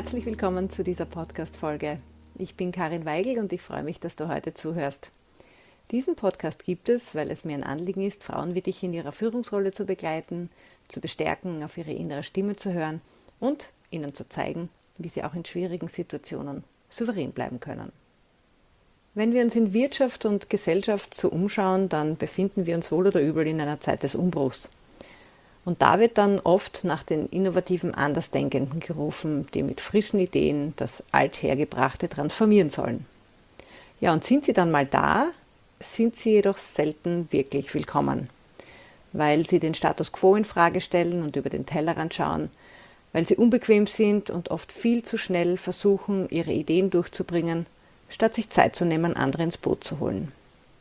Herzlich willkommen zu dieser Podcast-Folge. Ich bin Karin Weigl und ich freue mich, dass du heute zuhörst. Diesen Podcast gibt es, weil es mir ein Anliegen ist, Frauen wie dich in ihrer Führungsrolle zu begleiten, zu bestärken, auf ihre innere Stimme zu hören und ihnen zu zeigen, wie sie auch in schwierigen Situationen souverän bleiben können. Wenn wir uns in Wirtschaft und Gesellschaft so umschauen, dann befinden wir uns wohl oder übel in einer Zeit des Umbruchs. Und da wird dann oft nach den innovativen Andersdenkenden gerufen, die mit frischen Ideen das Althergebrachte transformieren sollen. Ja, und sind sie dann mal da, sind sie jedoch selten wirklich willkommen, weil sie den Status quo in Frage stellen und über den Tellerrand schauen, weil sie unbequem sind und oft viel zu schnell versuchen, ihre Ideen durchzubringen, statt sich Zeit zu nehmen, andere ins Boot zu holen.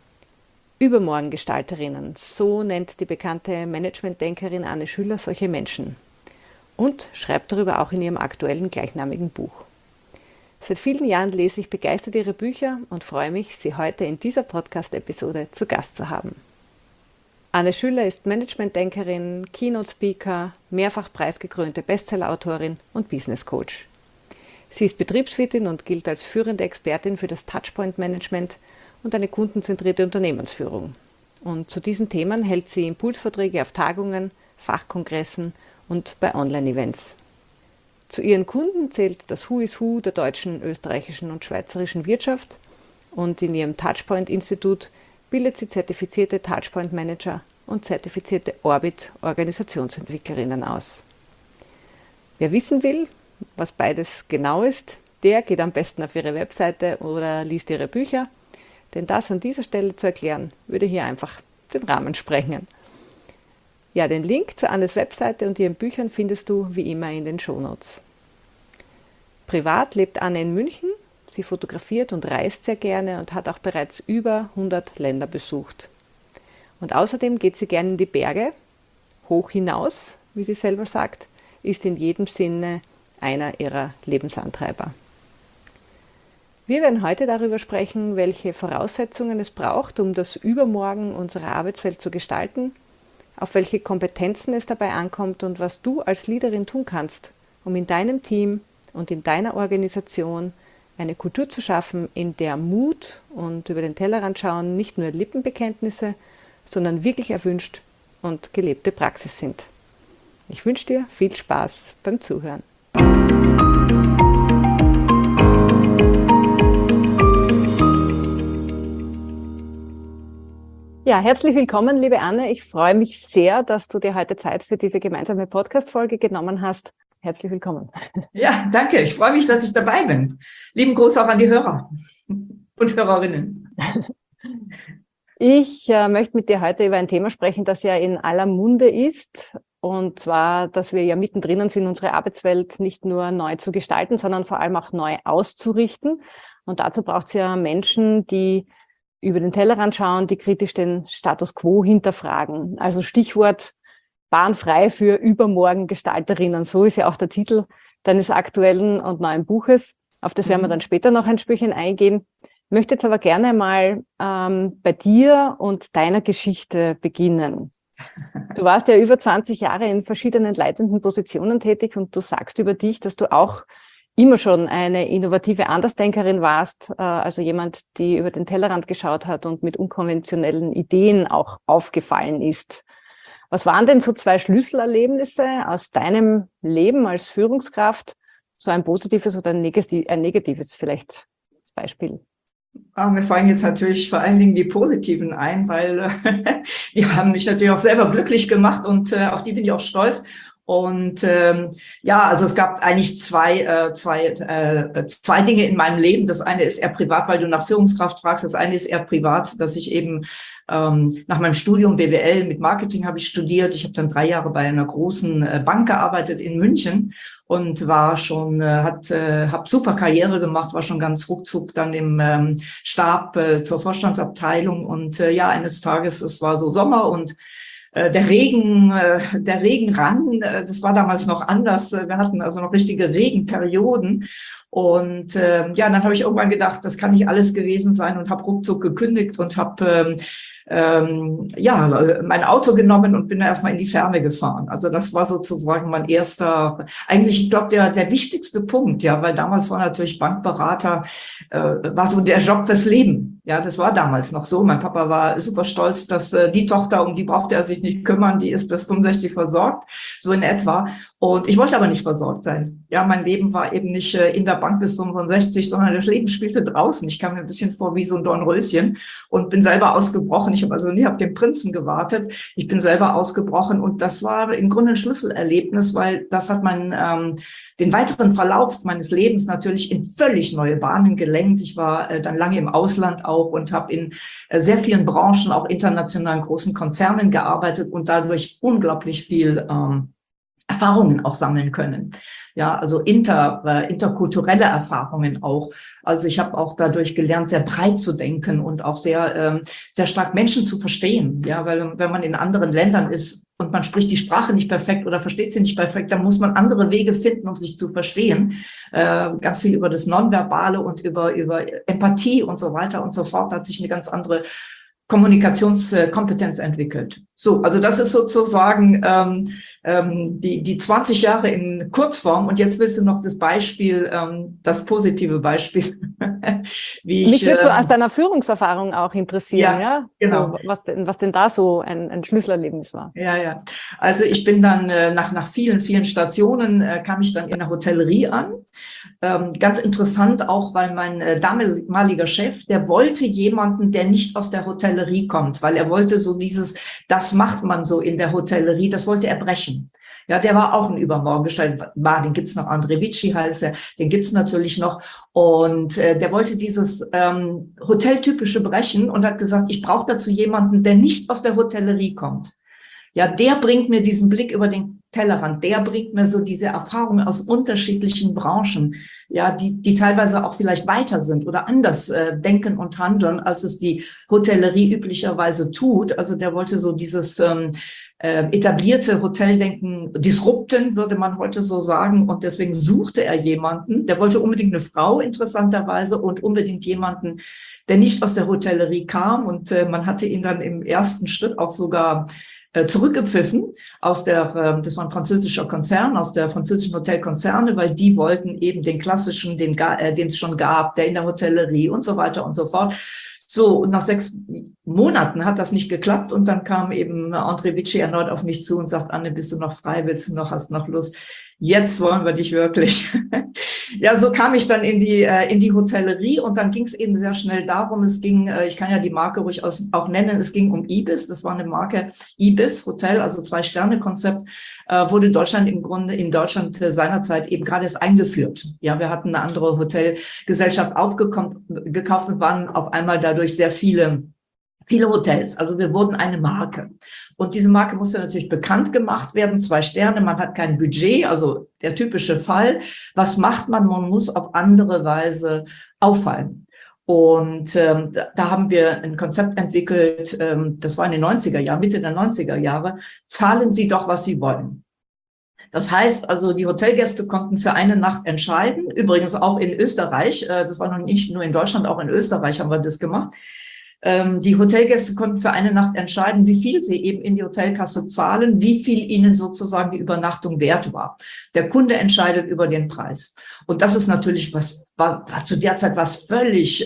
Übermorgengestalterinnen, so nennt die bekannte Managementdenkerin Anne Schüller solche Menschen und schreibt darüber auch in ihrem aktuellen gleichnamigen Buch. Seit vielen Jahren lese ich begeistert ihre Bücher und freue mich, sie heute in dieser Podcast-Episode zu Gast zu haben. Anne Schüller ist Managementdenkerin, Keynote-Speaker, mehrfach preisgekrönte Bestsellerautorin und Business-Coach. Sie ist Betriebswirtin und gilt als führende Expertin für das Touchpoint-Management und eine kundenzentrierte Unternehmensführung. Und zu diesen Themen hält sie Impulsvorträge auf Tagungen, Fachkongressen und bei Online-Events. Zu ihren Kunden zählt das Who is Who der deutschen, österreichischen und schweizerischen Wirtschaft und in ihrem Touchpoint-Institut bildet sie zertifizierte Touchpoint-Manager und zertifizierte Orbit-Organisationsentwicklerinnen aus. Wer wissen will, was beides genau ist, der geht am besten auf ihre Webseite oder liest ihre Bücher, denn das an dieser Stelle zu erklären, würde hier einfach den Rahmen sprengen. Ja, den Link zu Annes Webseite und ihren Büchern findest du wie immer in den Shownotes. Privat lebt Anne in München, sie fotografiert und reist sehr gerne und hat auch bereits über 100 Länder besucht. Und außerdem geht sie gerne in die Berge, hoch hinaus, wie sie selber sagt, ist in jedem Sinne einer ihrer Lebensantreiber. Wir werden heute darüber sprechen, welche Voraussetzungen es braucht, um das Übermorgen unserer Arbeitswelt zu gestalten, auf welche Kompetenzen es dabei ankommt und was du als Leaderin tun kannst, um in deinem Team und in deiner Organisation eine Kultur zu schaffen, in der Mut und über den Tellerrand schauen nicht nur Lippenbekenntnisse, sondern wirklich erwünscht und gelebte Praxis sind. Ich wünsche dir viel Spaß beim Zuhören. Ja, herzlich willkommen, liebe Anne. Ich freue mich sehr, dass du dir heute Zeit für diese gemeinsame Podcast-Folge genommen hast. Herzlich willkommen. Ja, danke. Ich freue mich, dass ich dabei bin. Lieben Gruß auch an die Hörer und Hörerinnen. Ich möchte mit dir heute über ein Thema sprechen, das ja in aller Munde ist. Und zwar, dass wir ja mittendrin sind, unsere Arbeitswelt nicht nur neu zu gestalten, sondern vor allem auch neu auszurichten. Und dazu braucht es ja Menschen, die über den Tellerrand schauen, die kritisch den Status quo hinterfragen. Also Stichwort bahnfrei für Übermorgengestalterinnen. So ist ja auch der Titel deines aktuellen und neuen Buches. Auf das werden wir dann später noch ein Spürchen eingehen. Ich möchte jetzt aber gerne mal bei dir und deiner Geschichte beginnen. Du warst ja über 20 Jahre in verschiedenen leitenden Positionen tätig und du sagst über dich, dass du auch immer schon eine innovative Andersdenkerin warst, also jemand, die über den Tellerrand geschaut hat und mit unkonventionellen Ideen auch aufgefallen ist. Was waren denn so 2 Schlüsselerlebnisse aus deinem Leben als Führungskraft? So ein positives oder ein negatives vielleicht als Beispiel? Mir fallen jetzt natürlich vor allen Dingen die positiven ein, weil die haben mich natürlich auch selber glücklich gemacht und auf die bin ich auch stolz. Und ja, also es gab eigentlich zwei Dinge in meinem Leben. Das eine ist eher privat, weil du nach Führungskraft fragst. Das eine ist eher privat, dass ich eben nach meinem Studium BWL mit Marketing habe ich studiert. Ich habe dann 3 Jahre bei einer großen Bank gearbeitet in München und war schon, habe super Karriere gemacht, war schon ganz ruckzuck dann im Stab zur Vorstandsabteilung. Und ja, eines Tages, es war so Sommer und der Regen rann, das war damals noch anders. Wir hatten also noch richtige Regenperioden. Und ja, dann habe ich irgendwann gedacht, das kann nicht alles gewesen sein und habe ruckzuck gekündigt und habe ja, mein Auto genommen und bin erstmal in die Ferne gefahren. Also das war sozusagen mein erster, eigentlich, ich glaube, der wichtigste Punkt, ja, weil damals war natürlich Bankberater, war so der Job fürs Leben. Ja, das war damals noch so. Mein Papa war super stolz, dass die Tochter, um die brauchte er sich nicht kümmern, die ist bis 65 versorgt, so in etwa. Und ich wollte aber nicht versorgt sein. Ja, mein Leben war eben nicht in der Bank bis 65, sondern das Leben spielte draußen. Ich kam mir ein bisschen vor wie so ein Dornröschen und bin selber ausgebrochen. Ich habe also nie auf den Prinzen gewartet. Ich bin selber ausgebrochen und das war im Grunde ein Schlüsselerlebnis, weil das hat den weiteren Verlauf meines Lebens natürlich in völlig neue Bahnen gelenkt. Ich war dann lange im Ausland auch und habe in sehr vielen Branchen, auch internationalen großen Konzernen gearbeitet und dadurch unglaublich viel Erfahrungen auch sammeln können. Ja, also interkulturelle Erfahrungen auch. Also ich habe auch dadurch gelernt, sehr breit zu denken und auch sehr stark Menschen zu verstehen. Ja, weil wenn man in anderen Ländern ist und man spricht die Sprache nicht perfekt oder versteht sie nicht perfekt, dann muss man andere Wege finden, um sich zu verstehen. Ganz viel über das Nonverbale und über Empathie und so weiter und so fort. Da hat sich eine ganz andere Kommunikationskompetenz entwickelt. So, also das ist sozusagen die 20 Jahre in Kurzform. Und jetzt willst du noch das Beispiel, das positive Beispiel, wie Mich würde so aus deiner Führungserfahrung auch interessieren, ja? Genau. So, was denn da so ein Schlüsselerlebnis war. Ja. Also ich bin dann nach vielen, vielen Stationen kam ich dann in der Hotellerie an. Ganz interessant auch, weil mein damaliger Chef, der wollte jemanden, der nicht aus der Hotellerie kommt, weil er wollte so das macht man so in der Hotellerie, das wollte er brechen. Ja, der war auch ein Übermorgenstein, den gibt's noch, André Vici heißt er, den gibt's natürlich noch. Und der wollte dieses Hoteltypische brechen und hat gesagt, ich brauche dazu jemanden, der nicht aus der Hotellerie kommt. Ja, der bringt mir diesen Blick über den Tellerrand, der bringt mir so diese Erfahrungen aus unterschiedlichen Branchen, ja, die teilweise auch vielleicht weiter sind oder anders denken und handeln, als es die Hotellerie üblicherweise tut. Also der wollte so dieses etablierte Hoteldenken disrupten, würde man heute so sagen. Und deswegen suchte er jemanden, der wollte unbedingt eine Frau, interessanterweise, und unbedingt jemanden, der nicht aus der Hotellerie kam. Und man hatte ihn dann im ersten Schritt auch sogar zurückgepfiffen das war ein französischer Konzern, aus der französischen Hotelkonzerne, weil die wollten eben den klassischen, den es schon gab, der in der Hotellerie und so weiter und so fort. So, und nach 6 Monaten hat das nicht geklappt und dann kam eben André Vici erneut auf mich zu und sagt, Anne, bist du noch frei, hast noch Lust? Jetzt wollen wir dich wirklich. Ja, so kam ich dann in die Hotellerie und dann ging es eben sehr schnell darum, ich kann ja die Marke ruhig auch nennen, es ging um Ibis, das war eine Marke Ibis Hotel, also 2-Sterne-Konzept, wurde in Deutschland seinerzeit eben gerade erst eingeführt. Ja, wir hatten eine andere Hotelgesellschaft gekauft und waren auf einmal dadurch sehr viele Hotels. Also wir wurden eine Marke. Und diese Marke musste natürlich bekannt gemacht werden. 2 Sterne, man hat kein Budget, also der typische Fall. Was macht man? Man muss auf andere Weise auffallen. Und da haben wir ein Konzept entwickelt, das war in den 90er Jahren, Mitte der 90er Jahre. Zahlen Sie doch, was Sie wollen. Das heißt also, die Hotelgäste konnten für eine Nacht entscheiden. Übrigens auch in Österreich. Das war noch nicht nur in Deutschland, auch in Österreich haben wir das gemacht. Die Hotelgäste konnten für eine Nacht entscheiden, wie viel sie eben in die Hotelkasse zahlen, wie viel ihnen sozusagen die Übernachtung wert war. Der Kunde entscheidet über den Preis. Und das ist natürlich war zu der Zeit was völlig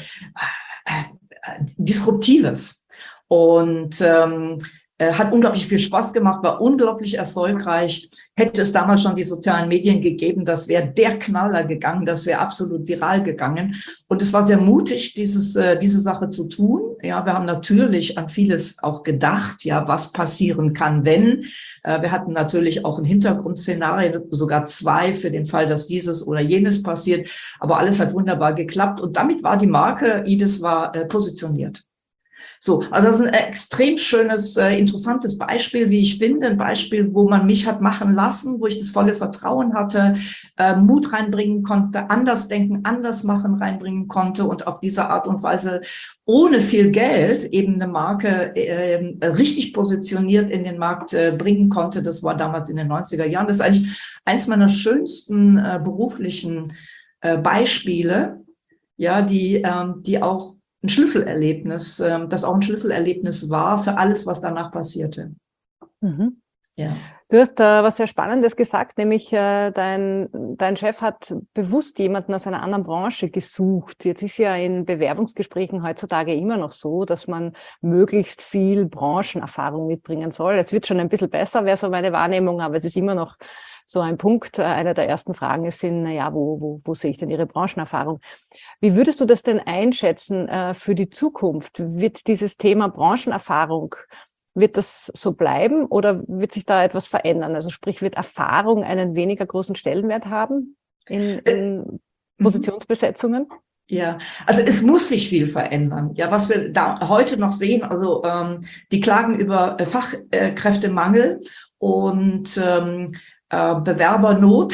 Disruptives. Und hat unglaublich viel Spaß gemacht, war unglaublich erfolgreich. Hätte es damals schon die sozialen Medien gegeben, das wäre der Knaller gegangen, das wäre absolut viral gegangen. Und es war sehr mutig, diese Sache zu tun. Ja, wir haben natürlich an vieles auch gedacht, ja, was passieren kann, wenn. Wir hatten natürlich auch ein Hintergrundszenario, sogar 2 für den Fall, dass dieses oder jenes passiert. Aber alles hat wunderbar geklappt. Und damit war die Marke Ibis positioniert. So, also das ist ein extrem schönes, interessantes Beispiel, wie ich finde, ein Beispiel, wo man mich hat machen lassen, wo ich das volle Vertrauen hatte, Mut reinbringen konnte, anders denken, anders machen reinbringen konnte und auf diese Art und Weise ohne viel Geld eben eine Marke richtig positioniert in den Markt bringen konnte. Das war damals in den 90er Jahren. Das ist eigentlich eins meiner schönsten beruflichen Beispiele, ja, die auch ein Schlüsselerlebnis, das auch ein Schlüsselerlebnis war für alles, was danach passierte. Mhm. Ja. Du hast was sehr Spannendes gesagt, nämlich dein Chef hat bewusst jemanden aus einer anderen Branche gesucht. Jetzt ist ja in Bewerbungsgesprächen heutzutage immer noch so, dass man möglichst viel Branchenerfahrung mitbringen soll. Es wird schon ein bisschen besser, wäre so meine Wahrnehmung, aber es ist immer noch so ein Punkt. Einer der ersten Fragen ist, naja, wo sehe ich denn Ihre Branchenerfahrung? Wie würdest du das denn einschätzen für die Zukunft? Wird dieses Thema Branchenerfahrung, wird das so bleiben oder wird sich da etwas verändern? Also sprich, wird Erfahrung einen weniger großen Stellenwert haben in Positionsbesetzungen? Ja, also es muss sich viel verändern. Ja, was wir da heute noch sehen, also die klagen über Fachkräftemangel und Bewerbernot.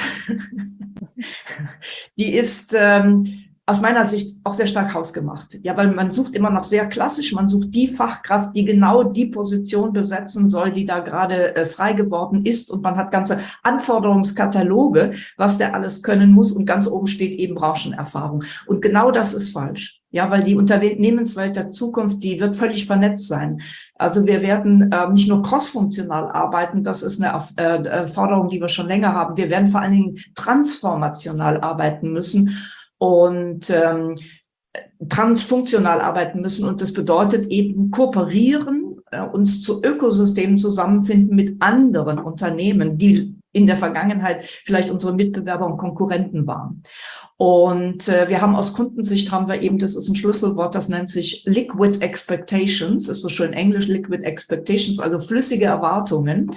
Die ist aus meiner Sicht auch sehr stark hausgemacht. Ja, weil man sucht immer noch sehr klassisch, man sucht die Fachkraft, die genau die Position besetzen soll, die da gerade frei geworden ist. Und man hat ganze Anforderungskataloge, was der alles können muss. Und ganz oben steht eben Branchenerfahrung. Und genau das ist falsch. Ja, weil die Unternehmenswelt der Zukunft, die wird völlig vernetzt sein. Also wir werden nicht nur crossfunktional arbeiten, das ist eine Forderung, die wir schon länger haben. Wir werden vor allen Dingen transformational arbeiten müssen und transfunktional arbeiten müssen. Und das bedeutet eben kooperieren, uns zu Ökosystemen zusammenfinden mit anderen Unternehmen, die in der Vergangenheit vielleicht unsere Mitbewerber und Konkurrenten waren. Und wir haben aus Kundensicht haben wir eben, das ist ein Schlüsselwort, das nennt sich Liquid Expectations, ist so schön Englisch, Liquid Expectations, also flüssige Erwartungen.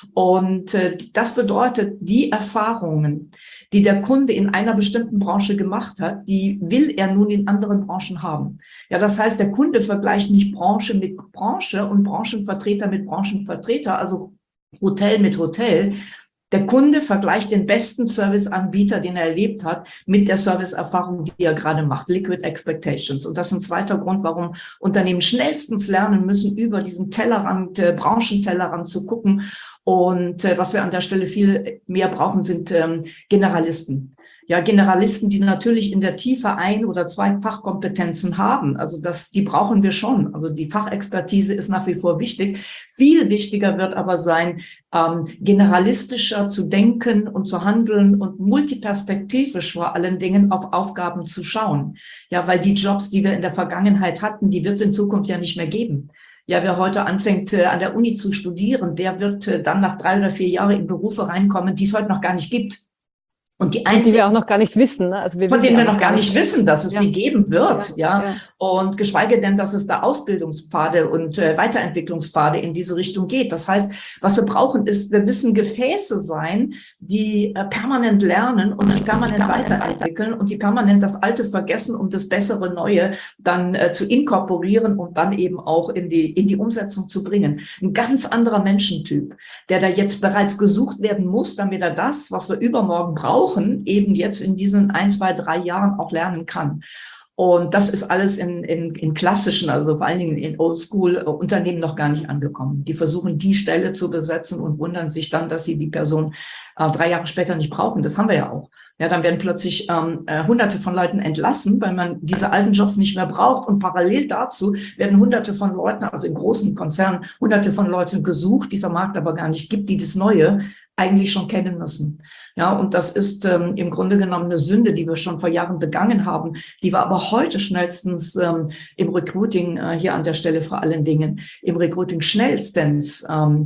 Und das bedeutet, die Erfahrungen, die der Kunde in einer bestimmten Branche gemacht hat, die will er nun in anderen Branchen haben. Ja, das heißt, der Kunde vergleicht nicht Branche mit Branche und Branchenvertreter mit Branchenvertreter, also Hotel mit Hotel. Der Kunde vergleicht den besten Serviceanbieter, den er erlebt hat, mit der Serviceerfahrung, die er gerade macht. Liquid Expectations. Und das ist ein zweiter Grund, warum Unternehmen schnellstens lernen müssen, über diesen Tellerrand, Branchentellerrand zu gucken. Und was wir an der Stelle viel mehr brauchen, sind Generalisten. Ja, Generalisten, die natürlich in der Tiefe ein oder zwei Fachkompetenzen haben. Also die brauchen wir schon. Also die Fachexpertise ist nach wie vor wichtig. Viel wichtiger wird aber sein, generalistischer zu denken und zu handeln und multiperspektivisch vor allen Dingen auf Aufgaben zu schauen. Ja, weil die Jobs, die wir in der Vergangenheit hatten, die wird es in Zukunft ja nicht mehr geben. Ja, wer heute anfängt, an der Uni zu studieren, der wird dann nach 3 oder 4 Jahren in Berufe reinkommen, die es heute noch gar nicht gibt. Und die wir auch noch gar nicht wissen. Ne? Also von denen wir noch gar nicht wissen, dass es sie geben wird. Ja. Und geschweige denn, dass es da Ausbildungspfade und Weiterentwicklungspfade in diese Richtung geht. Das heißt, was wir brauchen ist, wir müssen Gefäße sein, die permanent lernen und die permanent weiterentwickeln und die permanent das Alte vergessen, um das bessere Neue dann zu inkorporieren und dann eben auch in die Umsetzung zu bringen. Ein ganz anderer Menschentyp, der da jetzt bereits gesucht werden muss, damit er das, was wir übermorgen brauchen, eben jetzt in diesen 1, 2, 3 Jahren auch lernen kann. Und das ist alles in klassischen, also vor allen Dingen in Oldschool-Unternehmen noch gar nicht angekommen. Die versuchen, die Stelle zu besetzen und wundern sich dann, dass sie die Person 3 Jahre später nicht brauchen. Das haben wir ja auch. Ja, dann werden plötzlich Hunderte von Leuten entlassen, weil man diese alten Jobs nicht mehr braucht. Und parallel dazu werden Hunderte von Leuten, also in großen Konzernen, Hunderte von Leuten gesucht, dieser Markt aber gar nicht gibt, die das Neue eigentlich schon kennen müssen. Ja, und das ist im Grunde genommen eine Sünde, die wir schon vor Jahren begangen haben, die wir aber heute schnellstens im Recruiting, hier an der Stelle vor allen Dingen, im Recruiting schnellstens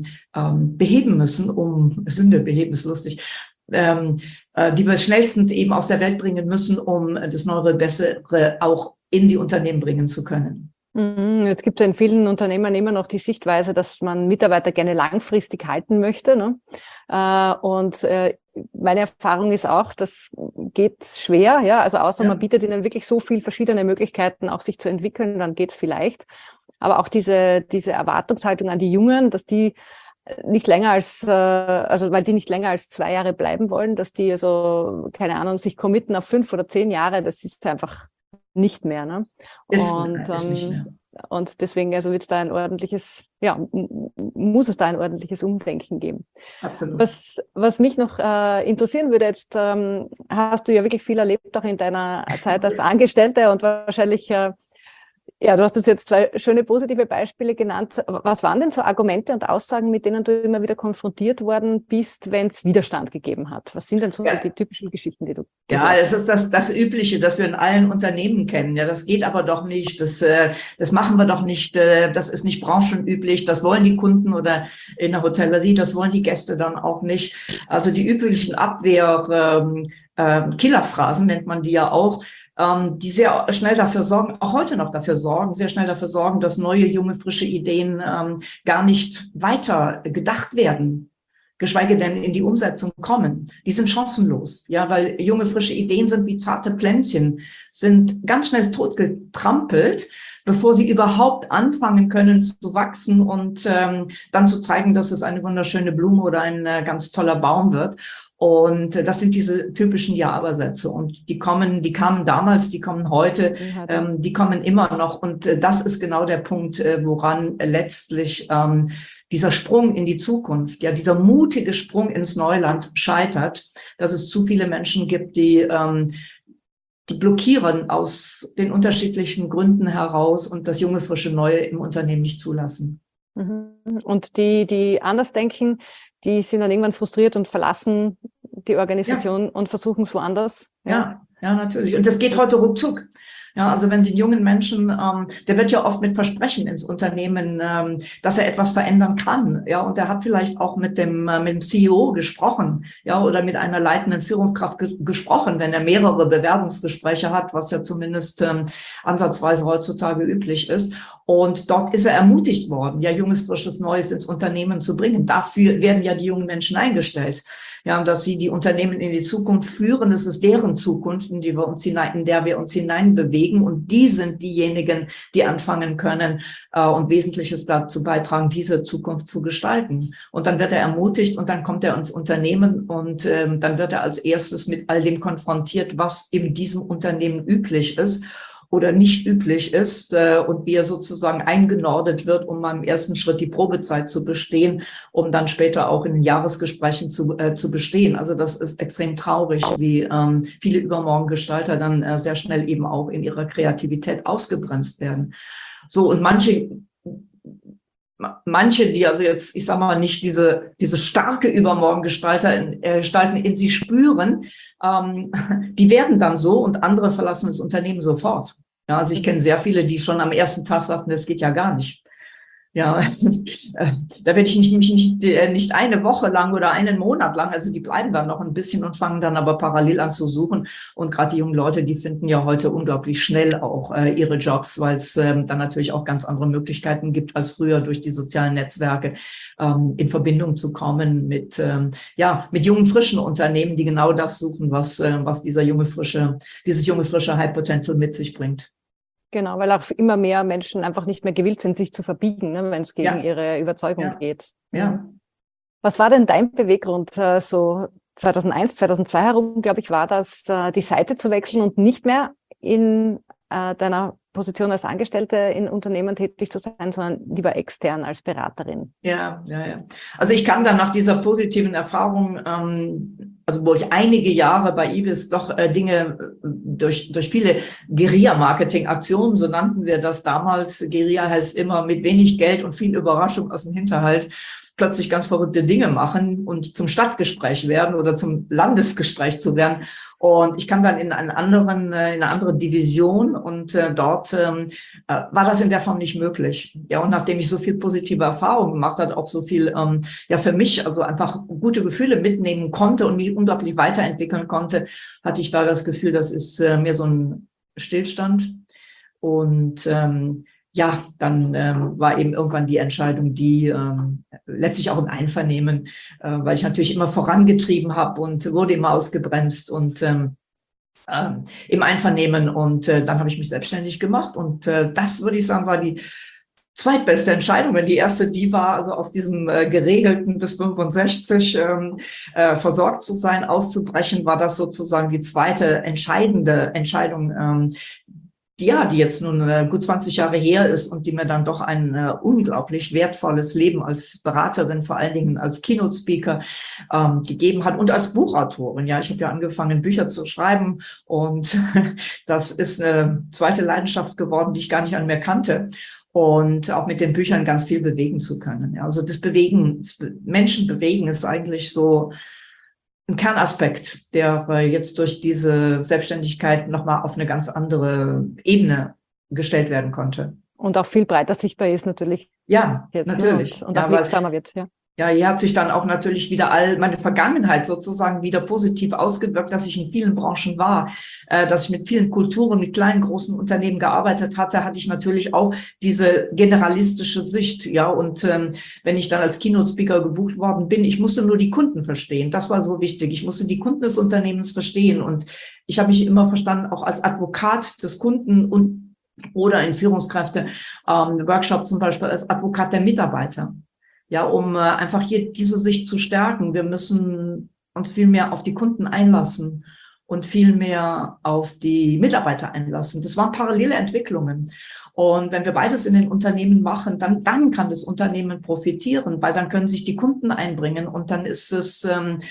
beheben müssen, Sünde beheben ist lustig, die wir schnellstens eben aus der Welt bringen müssen, um das Neue, Bessere auch in die Unternehmen bringen zu können. Jetzt gibt es in vielen Unternehmen immer noch die Sichtweise, dass man Mitarbeiter gerne langfristig halten möchte. Ne? Und meine Erfahrung ist auch, das geht schwer. Ja? Also außer man bietet ihnen wirklich so viel verschiedene Möglichkeiten, auch sich zu entwickeln, dann geht es vielleicht. Aber auch diese Erwartungshaltung an die Jungen, dass die nicht länger weil die nicht länger als 2 Jahre bleiben wollen, dass die also, keine Ahnung, sich committen auf 5 oder 10 Jahre, das ist einfach nicht mehr. Ne? Ist nicht mehr. Und deswegen also wird's da ein ordentliches, ja, muss es da ein ordentliches Umdenken geben. Absolut. Was mich noch interessieren würde, jetzt hast du ja wirklich viel erlebt, auch in deiner Zeit als Angestellte und wahrscheinlich, ja, du hast uns jetzt 2 schöne positive Beispiele genannt. Was waren denn so Argumente und Aussagen, mit denen du immer wieder konfrontiert worden bist, wenn es Widerstand gegeben hat? Was sind denn so die typischen Geschichten, die du Ja, gehört es ist das Übliche, das wir in allen Unternehmen kennen. Ja, das geht aber doch nicht. Das machen wir doch nicht. Das ist nicht branchenüblich. Das wollen die Kunden oder in der Hotellerie. Das wollen die Gäste dann auch nicht. Also die üblichen Killerphrasen nennt man die ja auch, die sehr schnell dafür sorgen, auch heute noch dafür sorgen, sehr schnell dafür sorgen, dass neue, junge, frische Ideen gar nicht weiter gedacht werden, geschweige denn in die Umsetzung kommen. Die sind chancenlos, ja, weil junge, frische Ideen sind wie zarte Pflänzchen, sind ganz schnell totgetrampelt, bevor sie überhaupt anfangen können zu wachsen und dann zu zeigen, dass es eine wunderschöne Blume oder ein ganz toller Baum wird. Und das sind diese typischen Ja-Aber-Sätze. Und die kamen damals, die kommen heute, die kommen immer noch. Und das ist genau der Punkt, woran letztlich dieser Sprung in die Zukunft, ja, dieser mutige Sprung ins Neuland scheitert, dass es zu viele Menschen gibt, die blockieren aus den unterschiedlichen Gründen heraus und das junge, frische Neue im Unternehmen nicht zulassen. Und die anders denken, die sind dann irgendwann frustriert und verlassen die Organisation und versuchen es woanders. Ja, natürlich. Und das geht heute ruckzuck. Ja, also wenn Sie einen jungen Menschen, der wird ja oft mit Versprechen ins Unternehmen, dass er etwas verändern kann. Ja, und er hat vielleicht auch mit dem CEO gesprochen, ja, oder mit einer leitenden Führungskraft gesprochen, wenn er mehrere Bewerbungsgespräche hat, was ja zumindest ansatzweise heutzutage üblich ist. Und dort ist er ermutigt worden, ja, junges, frisches Neues ins Unternehmen zu bringen. Dafür werden ja die jungen Menschen eingestellt. Ja, und dass sie die Unternehmen in die Zukunft führen, das ist deren Zukunft, in der wir uns hineinbewegen. Und die sind diejenigen, die anfangen können und Wesentliches dazu beitragen, diese Zukunft zu gestalten. Und dann wird er ermutigt und dann kommt er ins Unternehmen und dann wird er als erstes mit all dem konfrontiert, was in diesem Unternehmen üblich ist oder nicht üblich ist und wie er sozusagen eingenordet wird, um im ersten Schritt die Probezeit zu bestehen, um dann später auch in den Jahresgesprächen zu bestehen. Also das ist extrem traurig, wie viele Übermorgengestalter dann sehr schnell eben auch in ihrer Kreativität ausgebremst werden. So, und manche, die also jetzt, ich sag mal, nicht diese starke Übermorgengestalten in sie spüren, die werden dann so und andere verlassen das Unternehmen sofort. Ja, also ich kenne sehr viele, die schon am ersten Tag sagten, das geht ja gar nicht. Ja, da werde ich mich nicht eine Woche lang oder einen Monat lang, also die bleiben dann noch ein bisschen und fangen dann aber parallel an zu suchen. Und gerade die jungen Leute, die finden ja heute unglaublich schnell auch ihre Jobs, weil es dann natürlich auch ganz andere Möglichkeiten gibt als früher durch die sozialen Netzwerke in Verbindung zu kommen mit jungen, frischen Unternehmen, die genau das suchen, was dieses junge, frische High Potential mit sich bringt. Genau, weil auch immer mehr Menschen einfach nicht mehr gewillt sind, sich zu verbiegen, ne, wenn es gegen ihre Überzeugung geht. Ja. Was war denn dein Beweggrund, so 2001, 2002 herum, glaube ich, war das, die Seite zu wechseln und nicht mehr in deiner Position als Angestellte in Unternehmen tätig zu sein, sondern lieber extern als Beraterin? Ja. Also ich kann dann nach dieser positiven Erfahrung, also wo ich einige Jahre bei IBIS doch Dinge durch viele Guerilla-Marketing-Aktionen, so nannten wir das damals. Guerilla heißt immer mit wenig Geld und viel Überraschung aus dem Hinterhalt plötzlich ganz verrückte Dinge machen und zum Stadtgespräch werden oder zum Landesgespräch zu werden. Und ich kam dann in eine andere Division und dort war das in der Form nicht möglich. Ja, und nachdem ich so viel positive Erfahrungen gemacht habe, auch so viel für mich, also einfach gute Gefühle mitnehmen konnte und mich unglaublich weiterentwickeln konnte, hatte ich da das Gefühl, das ist mir so ein Stillstand. Und dann war eben irgendwann die Entscheidung, die letztlich auch im Einvernehmen, weil ich natürlich immer vorangetrieben habe und wurde immer ausgebremst und im Einvernehmen. Und dann habe ich mich selbstständig gemacht. Und das, würde ich sagen, war die zweitbeste Entscheidung. Wenn die erste, die war, also aus diesem geregelten bis 65 versorgt zu sein, auszubrechen, war das sozusagen die zweite entscheidende Entscheidung, die jetzt nun gut 20 Jahre her ist und die mir dann doch ein unglaublich wertvolles Leben als Beraterin, vor allen Dingen als Keynote-Speaker gegeben hat und als Buchautorin. Ja, ich habe ja angefangen, Bücher zu schreiben und das ist eine zweite Leidenschaft geworden, die ich gar nicht mehr kannte. Und auch mit den Büchern ganz viel bewegen zu können. Ja, also das Bewegen, Menschen bewegen ist eigentlich so ein Kernaspekt, der jetzt durch diese Selbstständigkeit nochmal auf eine ganz andere Ebene gestellt werden konnte. Und auch viel breiter sichtbar ist natürlich. Ja, jetzt, natürlich. Und auch wirksamer wird, ja. Ja, hier hat sich dann auch natürlich wieder meine Vergangenheit sozusagen wieder positiv ausgewirkt, dass ich in vielen Branchen war, dass ich mit vielen Kulturen, mit kleinen, großen Unternehmen gearbeitet hatte ich natürlich auch diese generalistische Sicht, ja. Und wenn ich dann als Keynote-Speaker gebucht worden bin, ich musste nur die Kunden verstehen. Das war so wichtig. Ich musste die Kunden des Unternehmens verstehen. Und ich habe mich immer verstanden, auch als Advokat des Kunden oder in Führungskräfte, Workshop zum Beispiel als Advokat der Mitarbeiter. Ja, um einfach hier diese Sicht zu stärken. Wir müssen uns viel mehr auf die Kunden einlassen und viel mehr auf die Mitarbeiter einlassen. Das waren parallele Entwicklungen. Und wenn wir beides in den Unternehmen machen, dann kann das Unternehmen profitieren, weil dann können sich die Kunden einbringen und dann ist es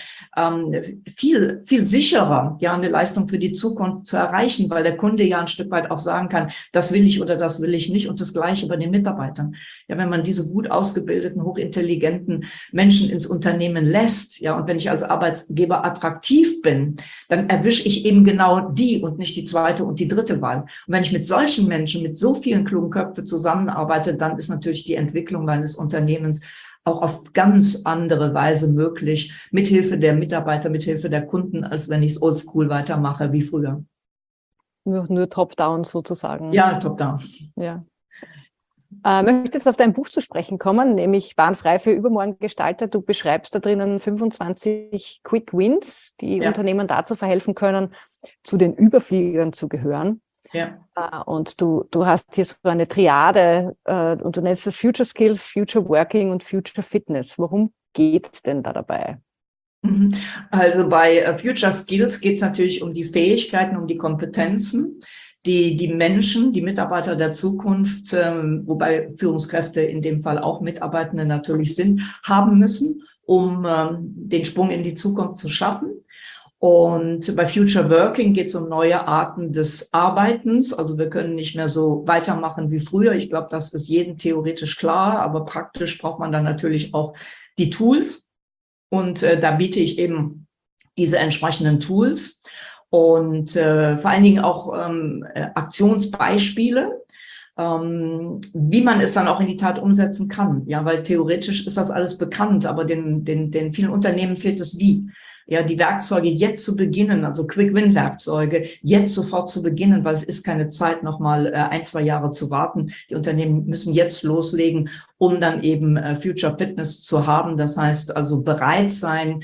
viel, viel sicherer, ja, eine Leistung für die Zukunft zu erreichen, weil der Kunde ja ein Stück weit auch sagen kann, das will ich oder das will ich nicht und das Gleiche bei den Mitarbeitern. Ja, wenn man diese gut ausgebildeten, hochintelligenten Menschen ins Unternehmen lässt, ja, und wenn ich als Arbeitgeber attraktiv bin, dann erwische ich eben genau die und nicht die zweite und die dritte Wahl. Und wenn ich mit solchen Menschen, mit so vielen klugen Köpfen zusammenarbeite, dann ist natürlich die Entwicklung meines Unternehmens auch auf ganz andere Weise möglich, mithilfe der Mitarbeiter, mithilfe der Kunden, als wenn ich es oldschool weitermache wie früher. Nur top-down sozusagen. Ja, top-down. Ja. Möchtest auf dein Buch zu sprechen kommen, nämlich Bahnfrei für übermorgen gestaltet. Du beschreibst da drinnen 25 Quick Wins, die Unternehmen dazu verhelfen können, zu den Überfliegern zu gehören. Ja. Und du hast hier so eine Triade und du nennst es Future Skills, Future Working und Future Fitness. Worum geht es denn da dabei? Also bei Future Skills geht es natürlich um die Fähigkeiten, um die Kompetenzen, die Menschen, die Mitarbeiter der Zukunft, wobei Führungskräfte in dem Fall auch Mitarbeitende natürlich sind, haben müssen, um den Sprung in die Zukunft zu schaffen. Und bei Future Working geht es um neue Arten des Arbeitens. Also wir können nicht mehr so weitermachen wie früher. Ich glaube, das ist jedem theoretisch klar, aber praktisch braucht man dann natürlich auch die Tools. Und da biete ich eben diese entsprechenden Tools und vor allen Dingen auch Aktionsbeispiele, wie man es dann auch in die Tat umsetzen kann. Ja, weil theoretisch ist das alles bekannt, aber den vielen Unternehmen fehlt es wie. Ja, die Werkzeuge jetzt zu beginnen, also Quick-Win-Werkzeuge, jetzt sofort zu beginnen, weil es ist keine Zeit, nochmal 1-2 Jahre zu warten. Die Unternehmen müssen jetzt loslegen, um dann eben Future Fitness zu haben. Das heißt also bereit sein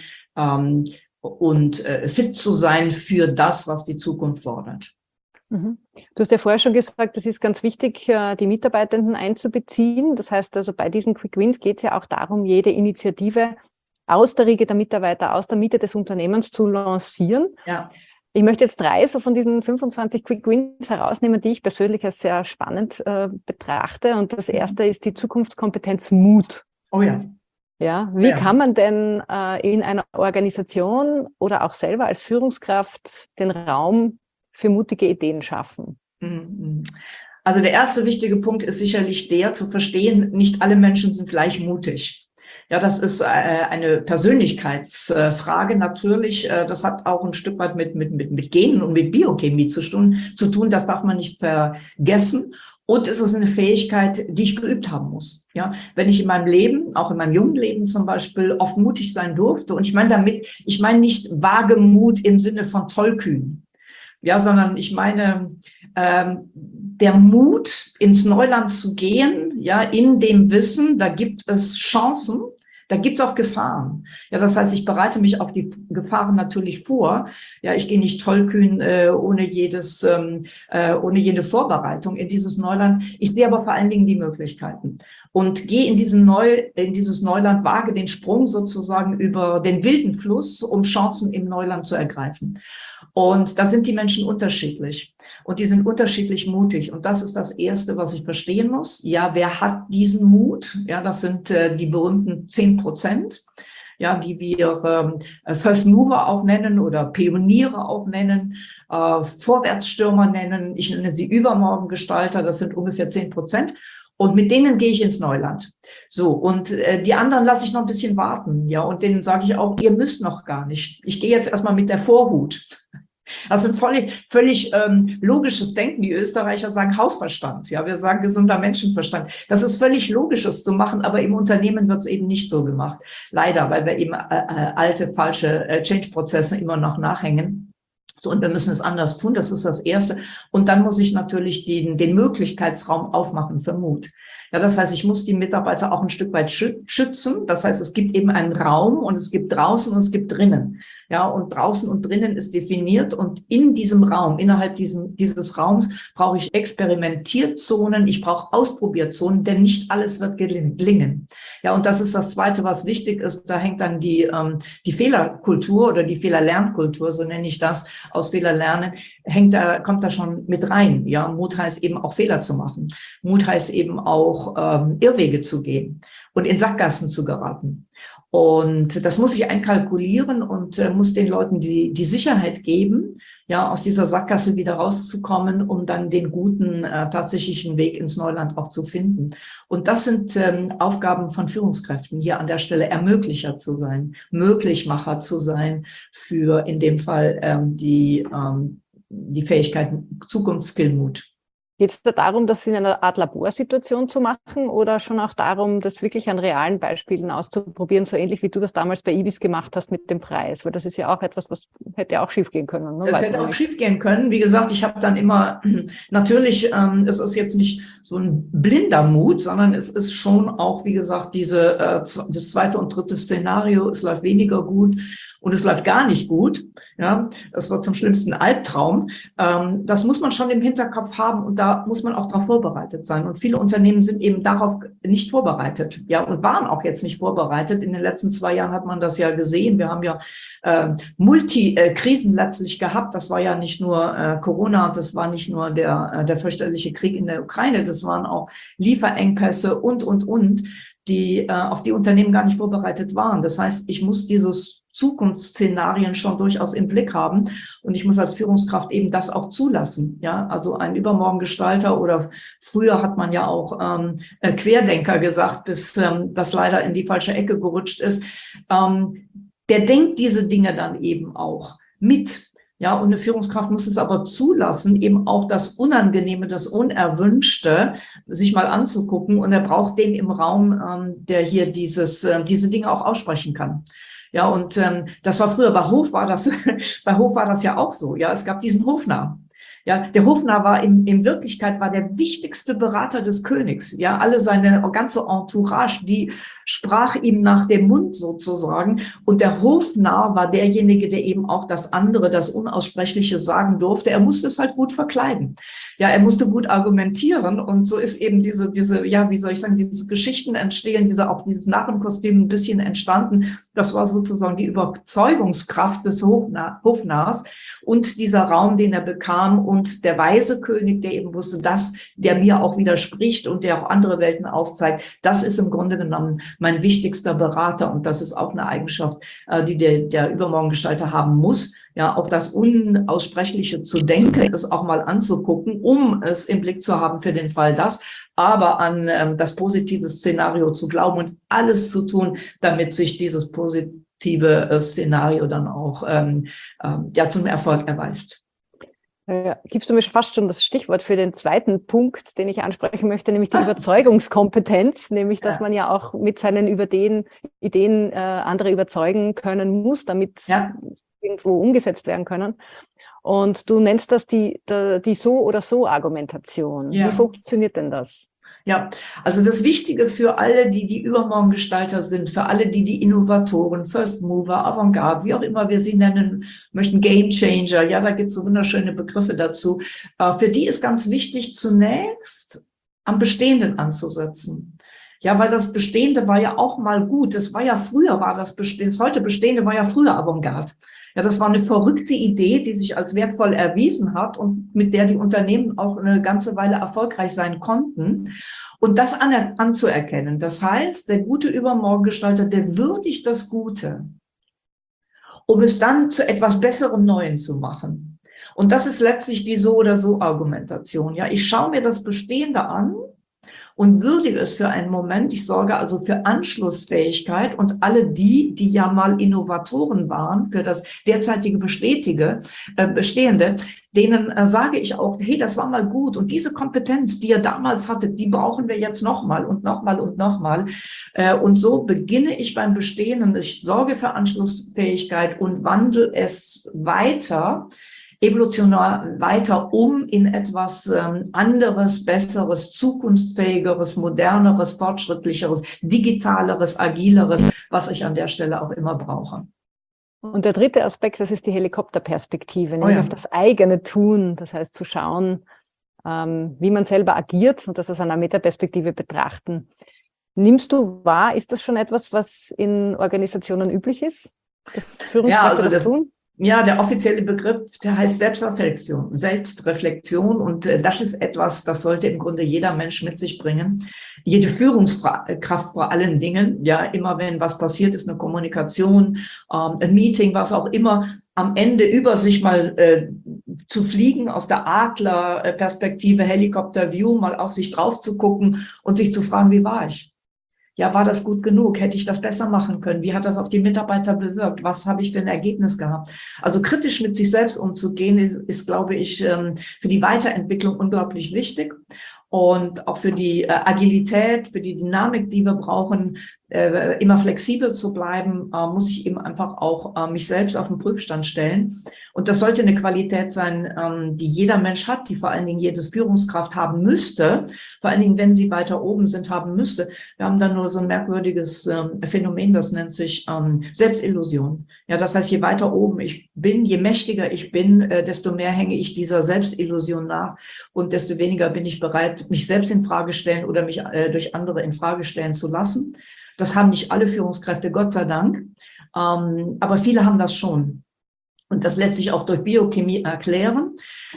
und fit zu sein für das, was die Zukunft fordert. Du hast ja vorher schon gesagt, es ist ganz wichtig, die Mitarbeitenden einzubeziehen. Das heißt also, bei diesen Quick Wins geht es ja auch darum, jede Initiative aus der Riege der Mitarbeiter, aus der Mitte des Unternehmens zu lancieren. Ja. Ich möchte jetzt 3 so von diesen 25 Quick Wins herausnehmen, die ich persönlich als sehr spannend betrachte. Und das erste ist die Zukunftskompetenz Mut. Oh ja. Ja, wie kann man denn in einer Organisation oder auch selber als Führungskraft den Raum für mutige Ideen schaffen? Also der erste wichtige Punkt ist sicherlich der, zu verstehen, nicht alle Menschen sind gleich mutig. Ja, das ist eine Persönlichkeitsfrage natürlich. Das hat auch ein Stück weit mit Genen und mit Biochemie zu tun. Das darf man nicht vergessen. Und es ist eine Fähigkeit, die ich geübt haben muss. Ja, wenn ich in meinem Leben, auch in meinem jungen Leben zum Beispiel, oft mutig sein durfte. Und ich meine nicht Wagemut im Sinne von tollkühn. Ja, sondern ich meine, der Mut, ins Neuland zu gehen, ja, in dem Wissen, da gibt es Chancen, da gibt es auch Gefahren. Ja, das heißt, ich bereite mich auf die Gefahren natürlich vor. Ja, ich gehe nicht tollkühn ohne jede Vorbereitung in dieses Neuland. Ich sehe aber vor allen Dingen die Möglichkeiten. und geh in dieses Neuland, wage den Sprung sozusagen über den wilden Fluss, um Chancen im Neuland zu ergreifen. Und da sind die Menschen unterschiedlich und die sind unterschiedlich mutig. Und das ist das Erste, was ich verstehen muss. Ja, wer hat diesen Mut? Ja, das sind die berühmten 10%. Ja, die wir First Mover auch nennen oder Pioniere auch nennen, Vorwärtsstürmer nennen. Ich nenne sie Übermorgengestalter, das sind ungefähr 10%. Und mit denen gehe ich ins Neuland. So, und die anderen lasse ich noch ein bisschen warten. Ja, und denen sage ich auch, ihr müsst noch gar nicht. Ich gehe jetzt erstmal mit der Vorhut. Das ist ein völlig logisches Denken. Die Österreicher sagen Hausverstand. Ja, wir sagen gesunder Menschenverstand. Das ist völlig logisches zu machen, aber im Unternehmen wird es eben nicht so gemacht. Leider, weil wir eben alte, falsche Change-Prozesse immer noch nachhängen. So, und wir müssen es anders tun. Das ist das Erste. Und dann muss ich natürlich den Möglichkeitsraum aufmachen für Mut. Ja, das heißt, ich muss die Mitarbeiter auch ein Stück weit schützen. Das heißt, es gibt eben einen Raum und es gibt draußen und es gibt drinnen. Ja, und draußen und drinnen ist definiert und in diesem Raum, innerhalb dieses Raums brauche ich Experimentierzonen, ich brauche Ausprobierzonen, denn nicht alles wird gelingen. Ja, und das ist das Zweite, was wichtig ist. Da hängt dann die Fehlerkultur oder die Fehlerlernkultur, so nenne ich das, aus Fehler lernen, kommt da schon mit rein. Ja, Mut heißt eben auch Fehler zu machen. Mut heißt eben auch Irrwege zu gehen und in Sackgassen zu geraten. Und das muss ich einkalkulieren und muss den Leuten die Sicherheit geben, ja, aus dieser Sackgasse wieder rauszukommen, um dann den guten, tatsächlichen Weg ins Neuland auch zu finden. Und das sind Aufgaben von Führungskräften, hier an der Stelle Ermöglicher zu sein, Möglichmacher zu sein für in dem Fall die Fähigkeiten Zukunftsskillmut. Geht es da darum, das in einer Art Laborsituation zu machen oder schon auch darum, das wirklich an realen Beispielen auszuprobieren, so ähnlich wie du das damals bei Ibis gemacht hast mit dem Preis? Weil das ist ja auch etwas, was hätte auch schief gehen können. Ne? Das hätte auch schief gehen können. Wie gesagt, ich habe dann immer, natürlich, es ist jetzt nicht so ein blinder Mut, sondern es ist schon auch, wie gesagt, das zweite und dritte Szenario, es läuft weniger gut und es läuft gar nicht gut. Ja, das wird zum schlimmsten Albtraum. Das muss man schon im Hinterkopf haben und da muss man auch darauf vorbereitet sein. Und viele Unternehmen sind eben darauf nicht vorbereitet, ja, und waren auch jetzt nicht vorbereitet. In den letzten 2 Jahren hat man das ja gesehen. Wir haben ja Multikrisen letztlich gehabt. Das war ja nicht nur Corona, das war nicht nur der fürchterliche Krieg in der Ukraine, das waren auch Lieferengpässe und, die auf die Unternehmen gar nicht vorbereitet waren. Das heißt, ich muss dieses Zukunftsszenarien schon durchaus im Blick haben und ich muss als Führungskraft eben das auch zulassen. Ja, also ein Übermorgengestalter oder früher hat man ja auch Querdenker gesagt, bis das leider in die falsche Ecke gerutscht ist. Der denkt diese Dinge dann eben auch mit. Ja, und eine Führungskraft muss es aber zulassen, eben auch das Unangenehme, das Unerwünschte sich mal anzugucken. Und er braucht den im Raum, der hier diese Dinge auch aussprechen kann. Ja, und das war früher, bei Hof war das ja auch so. Ja, es gab diesen Hofnarr. Ja, der Hofnarr war in Wirklichkeit war der wichtigste Berater des Königs. Ja, seine ganze Entourage, die sprach ihm nach dem Mund sozusagen. Und der Hofnarr war derjenige, der eben auch das andere, das Unaussprechliche sagen durfte. Er musste es halt gut verkleiden. Ja, er musste gut argumentieren. Und so ist eben diese, ja, wie soll ich sagen, diese Geschichten entstehen, auch dieses Narrenkostüm ein bisschen entstanden. Das war sozusagen die Überzeugungskraft des Hofnarrs und dieser Raum, den er bekam und der weise König, der eben wusste, der mir auch widerspricht und der auch andere Welten aufzeigt. Das ist im Grunde genommen mein wichtigster Berater und das ist auch eine Eigenschaft, die der Übermorgengestalter haben muss. Ja, auch das Unaussprechliche zu denken, es auch mal anzugucken, um es im Blick zu haben für den Fall das, aber an das positive Szenario zu glauben und alles zu tun, damit sich dieses positive Szenario dann auch ja zum Erfolg erweist. Gibst du mir fast schon das Stichwort für den zweiten Punkt, den ich ansprechen möchte, nämlich die Überzeugungskompetenz, nämlich dass man ja auch mit seinen Ideen andere überzeugen können muss, damit irgendwo umgesetzt werden können. Und du nennst das die So- oder So-Argumentation. Ja. Wie funktioniert denn das? Ja, also das Wichtige für alle, die Übermorgengestalter sind, für alle, die Innovatoren, First Mover, Avantgarde, wie auch immer wir sie nennen möchten, Game Changer, ja, da gibt es so wunderschöne Begriffe dazu. Für die ist ganz wichtig, zunächst am Bestehenden anzusetzen. Ja, weil das Bestehende war ja auch mal gut. Das war ja früher, das heute Bestehende war ja früher Avantgarde. Ja, das war eine verrückte Idee, die sich als wertvoll erwiesen hat und mit der die Unternehmen auch eine ganze Weile erfolgreich sein konnten. Und das anzuerkennen. Das heißt, der gute Übermorgengestalter, der würdigt das Gute, um es dann zu etwas Besserem Neuen zu machen. Und das ist letztlich die so oder so Argumentation. Ja, ich schaue mir das Bestehende an und würdige es für einen Moment. Ich sorge also für Anschlussfähigkeit und alle die, die ja mal Innovatoren waren für das derzeitige Bestehende, denen sage ich auch, hey, das war mal gut und diese Kompetenz, die ihr damals hattet, die brauchen wir jetzt nochmal und nochmal und nochmal. Und so beginne ich beim Bestehenden. Ich sorge für Anschlussfähigkeit und wandle es weiter, evolutionär weiter in etwas anderes, besseres, zukunftsfähigeres, moderneres, fortschrittlicheres, digitaleres, agileres, was ich an der Stelle auch immer brauche. Und der dritte Aspekt, das ist die Helikopterperspektive, nämlich auf das eigene Tun, das heißt zu schauen, wie man selber agiert und das aus einer Metaperspektive betrachten. Nimmst du wahr, ist das schon etwas, was in Organisationen üblich ist, dass Führungskräfte das tun? Ja, der offizielle Begriff, der heißt Selbstreflexion. Selbstreflexion und das ist etwas, das sollte im Grunde jeder Mensch mit sich bringen. Jede Führungskraft vor allen Dingen, ja, immer wenn was passiert ist, eine Kommunikation, ein Meeting, was auch immer, am Ende über sich mal zu fliegen, aus der Adlerperspektive, Helikopter-View, mal auf sich drauf zu gucken und sich zu fragen, wie war ich? Ja, war das gut genug? Hätte ich das besser machen können? Wie hat das auf die Mitarbeiter bewirkt? Was habe ich für ein Ergebnis gehabt? Also kritisch mit sich selbst umzugehen, ist, glaube ich, für die Weiterentwicklung unglaublich wichtig. Und auch für die Agilität, für die Dynamik, die wir brauchen, immer flexibel zu bleiben, muss ich eben einfach auch mich selbst auf den Prüfstand stellen. Und das sollte eine Qualität sein, die jeder Mensch hat, die vor allen Dingen jede Führungskraft haben müsste, vor allen Dingen, wenn sie weiter oben sind, haben müsste. Wir haben dann nur so ein merkwürdiges Phänomen, das nennt sich Selbstillusion. Ja, das heißt, je weiter oben ich bin, je mächtiger ich bin, desto mehr hänge ich dieser Selbstillusion nach und desto weniger bin ich bereit, mich selbst in Frage stellen oder mich durch andere in Frage stellen zu lassen. Das haben nicht alle Führungskräfte, Gott sei Dank, aber viele haben das schon. Und das lässt sich auch durch Biochemie erklären.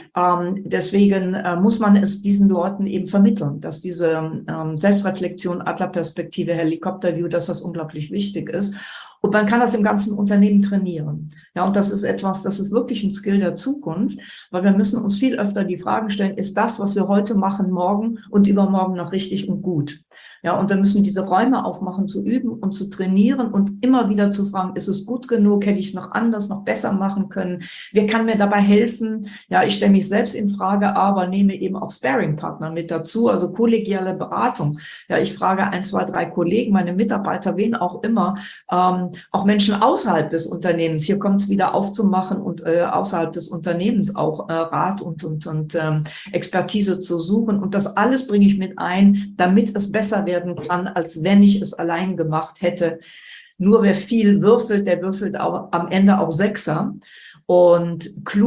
Deswegen muss man es diesen Leuten eben vermitteln, dass diese Selbstreflexion, Adlerperspektive, Helikopterview, dass das unglaublich wichtig ist. Und man kann das im ganzen Unternehmen trainieren. Ja, und das ist etwas, das ist wirklich ein Skill der Zukunft, weil wir müssen uns viel öfter die Fragen stellen, ist das, was wir heute machen, morgen und übermorgen noch richtig und gut? Ja, und wir müssen diese Räume aufmachen, zu üben und zu trainieren und immer wieder zu fragen, ist es gut genug? Hätte ich es noch anders, noch besser machen können? Wer kann mir dabei helfen? Ja, ich stelle mich selbst in Frage, aber nehme eben auch Sparring-Partner mit dazu, also kollegiale Beratung. Ja, ich frage 1, 2, 3 Kollegen, meine Mitarbeiter, wen auch immer, auch Menschen außerhalb des Unternehmens. Hier kommt es wieder aufzumachen und außerhalb des Unternehmens auch Rat und Expertise zu suchen. Und das alles bringe ich mit ein, damit es besser werden kann, als wenn ich es allein gemacht hätte. Nur wer viel würfelt, der würfelt auch am Ende auch Sechser. Und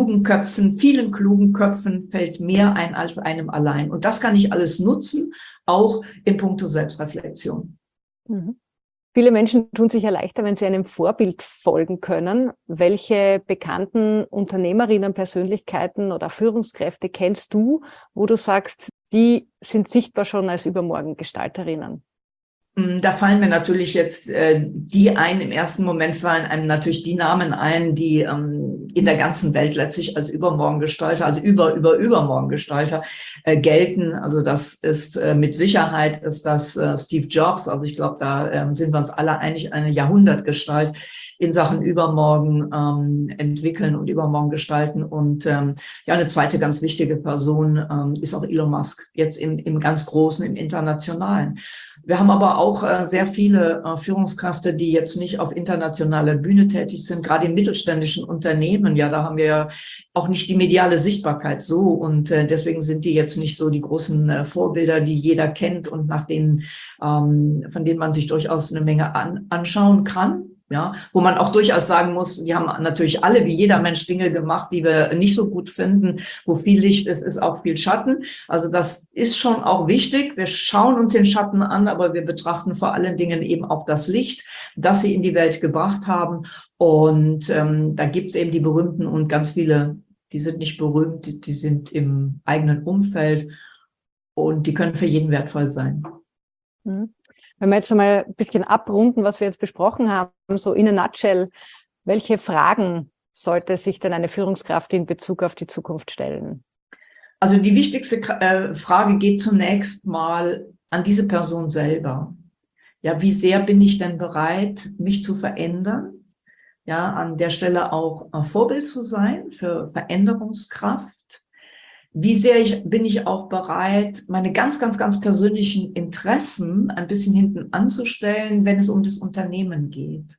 vielen klugen Köpfen fällt mehr ein als einem allein. Und das kann ich alles nutzen, auch in puncto Selbstreflexion. Mhm. Viele Menschen tun sich ja leichter, wenn sie einem Vorbild folgen können. Welche bekannten Unternehmerinnen, Persönlichkeiten oder Führungskräfte kennst du, wo du sagst, die sind sichtbar schon als Übermorgengestalterinnen? Da fallen mir natürlich jetzt die ein, im ersten Moment fallen einem natürlich die Namen ein, die in der ganzen Welt letztlich als Übermorgengestalter, also Übermorgengestalter gelten. Also das ist mit Sicherheit ist das Steve Jobs. Also ich glaube, da sind wir uns alle einig, eine Jahrhundertgestalt in Sachen Übermorgen entwickeln und Übermorgen gestalten. Und ja, eine zweite ganz wichtige Person ist auch Elon Musk, jetzt im ganz Großen, im Internationalen. Wir haben aber auch sehr viele Führungskräfte, die jetzt nicht auf internationaler Bühne tätig sind, gerade in mittelständischen Unternehmen. Ja, da haben wir ja auch nicht die mediale Sichtbarkeit so. Und deswegen sind die jetzt nicht so die großen Vorbilder, die jeder kennt und nach denen, von denen man sich durchaus eine Menge anschauen kann. Ja, wo man auch durchaus sagen muss, die haben natürlich alle, wie jeder Mensch, Dinge gemacht, die wir nicht so gut finden. Wo viel Licht ist, ist auch viel Schatten. Also das ist schon auch wichtig. Wir schauen uns den Schatten an, aber wir betrachten vor allen Dingen eben auch das Licht, das sie in die Welt gebracht haben. Und da gibt es eben die Berühmten und ganz viele, die sind nicht berühmt, die sind im eigenen Umfeld und die können für jeden wertvoll sein. Mhm. Wenn wir jetzt schon mal ein bisschen abrunden, was wir jetzt besprochen haben, so in a nutshell, welche Fragen sollte sich denn eine Führungskraft in Bezug auf die Zukunft stellen? Also die wichtigste Frage geht zunächst mal an diese Person selber. Ja, wie sehr bin ich denn bereit, mich zu verändern? Ja, an der Stelle auch Vorbild zu sein für Veränderungskraft. Wie sehr bin ich auch bereit, meine ganz, ganz, ganz persönlichen Interessen ein bisschen hinten anzustellen, wenn es um das Unternehmen geht?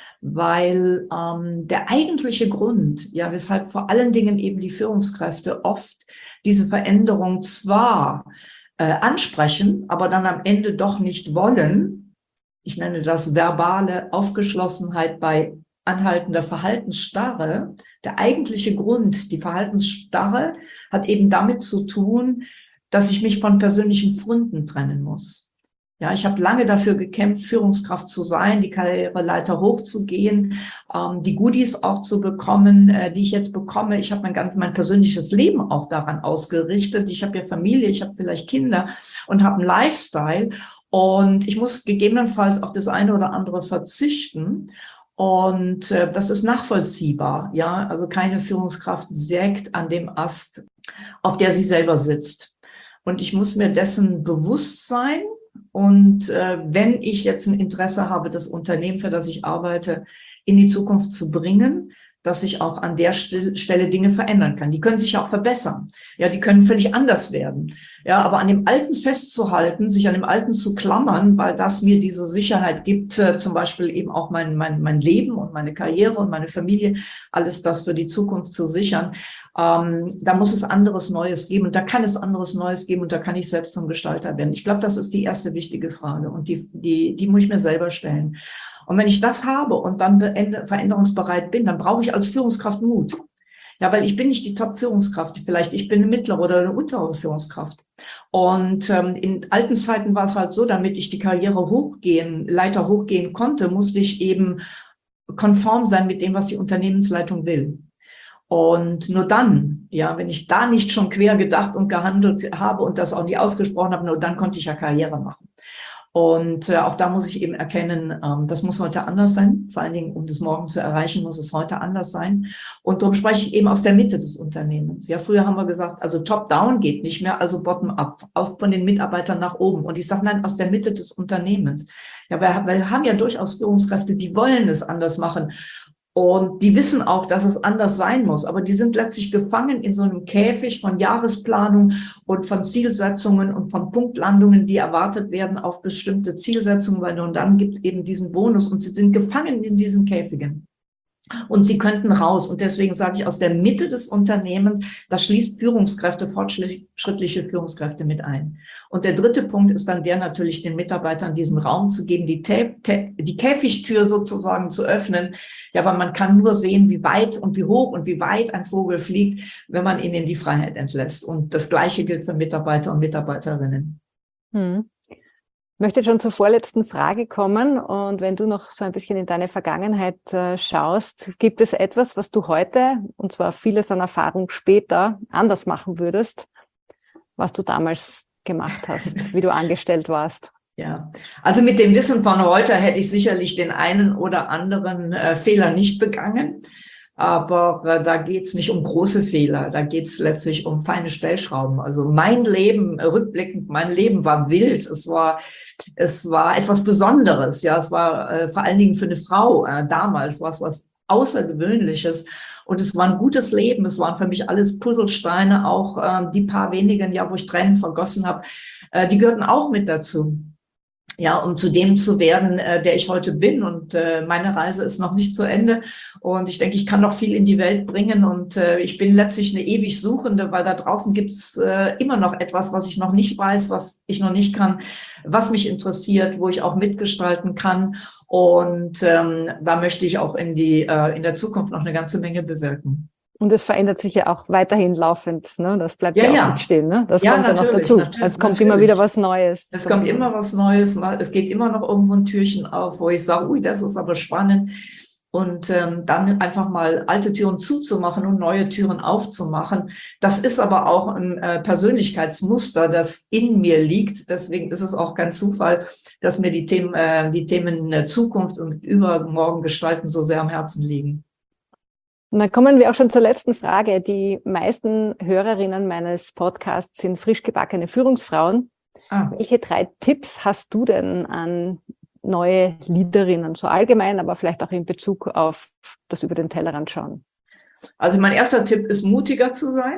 Weil der eigentliche Grund, ja, weshalb vor allen Dingen eben die Führungskräfte oft diese Veränderung zwar ansprechen, aber dann am Ende doch nicht wollen, ich nenne das verbale Aufgeschlossenheit bei anhaltender Verhaltensstarre. Der eigentliche Grund, die Verhaltensstarre, hat eben damit zu tun, dass ich mich von persönlichen Pfründen trennen muss. Ja, ich habe lange dafür gekämpft, Führungskraft zu sein, die Karriereleiter hochzugehen, die Goodies auch zu bekommen, die ich jetzt bekomme. Ich habe mein persönliches Leben auch daran ausgerichtet. Ich habe ja Familie, ich habe vielleicht Kinder und habe einen Lifestyle. Und ich muss gegebenenfalls auf das eine oder andere verzichten. Und das ist nachvollziehbar. Ja, also keine Führungskraft sägt an dem Ast, auf der sie selber sitzt. Und ich muss mir dessen bewusst sein. Und wenn ich jetzt ein Interesse habe, das Unternehmen, für das ich arbeite, in die Zukunft zu bringen, dass ich auch an der Stelle Dinge verändern kann. Die können sich auch verbessern. Ja, die können völlig anders werden. Ja, aber an dem Alten festzuhalten, sich an dem Alten zu klammern, weil das mir diese Sicherheit gibt, zum Beispiel eben auch mein Leben und meine Karriere und meine Familie, alles das für die Zukunft zu sichern. Da muss es anderes Neues geben und da kann es anderes Neues geben und da kann ich selbst zum Gestalter werden. Ich glaube, das ist die erste wichtige Frage und die muss ich mir selber stellen. Und wenn ich das habe und dann veränderungsbereit bin, dann brauche ich als Führungskraft Mut. Ja, weil ich bin nicht die Top-Führungskraft. Vielleicht ich bin eine mittlere oder eine untere Führungskraft. Und in alten Zeiten war es halt so, damit ich die Leiter hochgehen konnte, musste ich eben konform sein mit dem, was die Unternehmensleitung will. Und nur dann, ja, wenn ich da nicht schon quer gedacht und gehandelt habe und das auch nie ausgesprochen habe, nur dann konnte ich ja Karriere machen. Und auch da muss ich eben erkennen, das muss heute anders sein. Vor allen Dingen, um das morgen zu erreichen, muss es heute anders sein. Und darum spreche ich eben aus der Mitte des Unternehmens. Ja, früher haben wir gesagt, also top-down geht nicht mehr, also bottom-up, auch von den Mitarbeitern nach oben. Und ich sage, nein, aus der Mitte des Unternehmens. Ja, weil wir haben ja durchaus Führungskräfte, die wollen es anders machen. Und die wissen auch, dass es anders sein muss, aber die sind letztlich gefangen in so einem Käfig von Jahresplanung und von Zielsetzungen und von Punktlandungen, die erwartet werden auf bestimmte Zielsetzungen, weil und dann gibt es eben diesen Bonus und sie sind gefangen in diesen Käfigen. Und sie könnten raus. Und deswegen sage ich, aus der Mitte des Unternehmens, das schließt Führungskräfte, fortschrittliche Führungskräfte mit ein. Und der dritte Punkt ist dann der natürlich, den Mitarbeitern diesen Raum zu geben, die Käfigtür sozusagen zu öffnen. Ja, aber man kann nur sehen, wie weit und wie hoch und wie weit ein Vogel fliegt, wenn man ihn in die Freiheit entlässt. Und das Gleiche gilt für Mitarbeiter und Mitarbeiterinnen. Ich möchte schon zur vorletzten Frage kommen und wenn du noch so ein bisschen in deine Vergangenheit schaust, gibt es etwas, was du heute, und zwar vieles an Erfahrung später, anders machen würdest, was du damals gemacht hast, wie du angestellt warst? Ja, also mit dem Wissen von heute hätte ich sicherlich den einen oder anderen Fehler nicht begangen. Aber da geht's nicht um große Fehler, da geht's letztlich um feine Stellschrauben. Also mein Leben, rückblickend, mein Leben war wild. Es war etwas Besonderes. Ja, es war vor allen Dingen für eine Frau damals was Außergewöhnliches. Und es war ein gutes Leben. Es waren für mich alles Puzzlesteine, auch die paar wenigen, ja, wo ich Tränen vergossen habe, die gehörten auch mit dazu. ja, um zu dem zu werden, der ich heute bin. Und meine Reise ist noch nicht zu Ende. Und ich denke, ich kann noch viel in die Welt bringen. Und ich bin letztlich eine ewig Suchende, weil da draußen gibt's immer noch etwas, was ich noch nicht weiß, was ich noch nicht kann, was mich interessiert, wo ich auch mitgestalten kann. Und da möchte ich auch in der Zukunft noch eine ganze Menge bewirken. Und es verändert sich ja auch weiterhin laufend, ne? Das bleibt Ja, ja auch ja. nicht stehen, ne? Das Ja, kommt ja noch natürlich, dazu. Also es kommt immer wieder was Neues. Es kommt immer was Neues, es geht immer noch irgendwo ein Türchen auf, wo ich sage, ui, das ist aber spannend. Und dann einfach mal alte Türen zuzumachen und neue Türen aufzumachen. Das ist aber auch ein Persönlichkeitsmuster, das in mir liegt. Deswegen ist es auch kein Zufall, dass mir die Themen Zukunft und Übermorgen gestalten so sehr am Herzen liegen. Und dann kommen wir auch schon zur letzten Frage. Die meisten Hörerinnen meines Podcasts sind frisch gebackene Führungsfrauen. Welche 3 Tipps hast du denn an neue Leaderinnen, so allgemein, aber vielleicht auch in Bezug auf das über den Tellerrand schauen? Also mein erster Tipp ist, mutiger zu sein.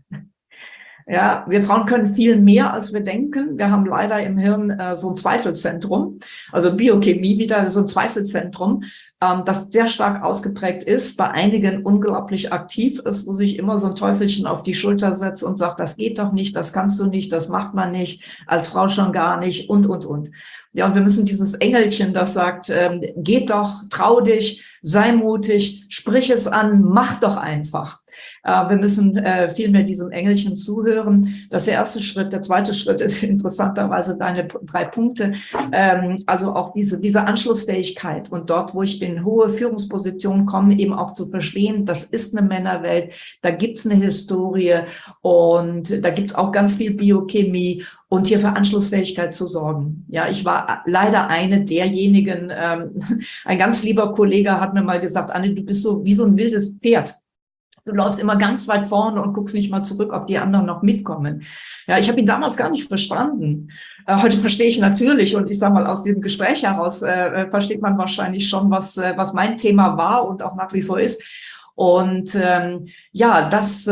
Ja, wir Frauen können viel mehr, als wir denken. Wir haben leider im Hirn so ein Zweifelszentrum, also Biochemie wieder, so ein Zweifelszentrum, das sehr stark ausgeprägt ist, bei einigen unglaublich aktiv ist, wo sich immer so ein Teufelchen auf die Schulter setzt und sagt, das geht doch nicht, das kannst du nicht, das macht man nicht, als Frau schon gar nicht und. Ja, und wir müssen dieses Engelchen, das sagt, geht doch, trau dich, sei mutig, sprich es an, mach doch einfach. Wir müssen viel mehr diesem Engelchen zuhören. Das ist der erste Schritt. Der zweite Schritt ist interessanterweise deine 3 Punkte. Also auch diese Anschlussfähigkeit und dort, wo ich in hohe Führungspositionen komme, eben auch zu verstehen, das ist eine Männerwelt, da gibt's eine Historie und da gibt's auch ganz viel Biochemie und hier für Anschlussfähigkeit zu sorgen. Ja, ich war leider eine derjenigen, ein ganz lieber Kollege hat mir mal gesagt, Anne, du bist so wie so ein wildes Pferd. Du läufst immer ganz weit vorne und guckst nicht mal zurück, ob die anderen noch mitkommen. Ja, ich habe ihn damals gar nicht verstanden. Heute verstehe ich natürlich und ich sage mal, aus diesem Gespräch heraus versteht man wahrscheinlich schon, was mein Thema war und auch nach wie vor ist. Und ja,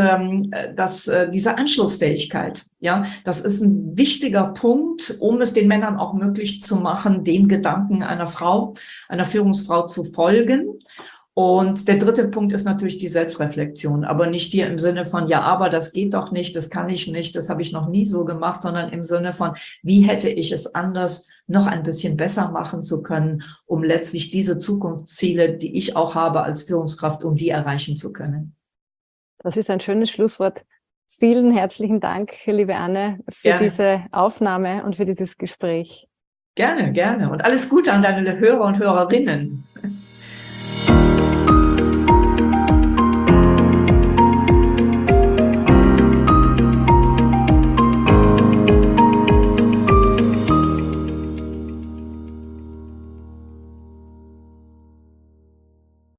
diese Anschlussfähigkeit, ja, das ist ein wichtiger Punkt, um es den Männern auch möglich zu machen, den Gedanken einer Führungsfrau zu folgen. Und der dritte Punkt ist natürlich die Selbstreflexion, aber nicht hier im Sinne von, ja, aber das geht doch nicht, das kann ich nicht, das habe ich noch nie so gemacht, sondern im Sinne von, wie hätte ich es anders noch ein bisschen besser machen zu können, um letztlich diese Zukunftsziele, die ich auch habe als Führungskraft, um die erreichen zu können. Das ist ein schönes Schlusswort. Vielen herzlichen Dank, liebe Anne, für diese Aufnahme und für dieses Gespräch. Gerne, gerne. Und alles Gute an deine Hörer und Hörerinnen.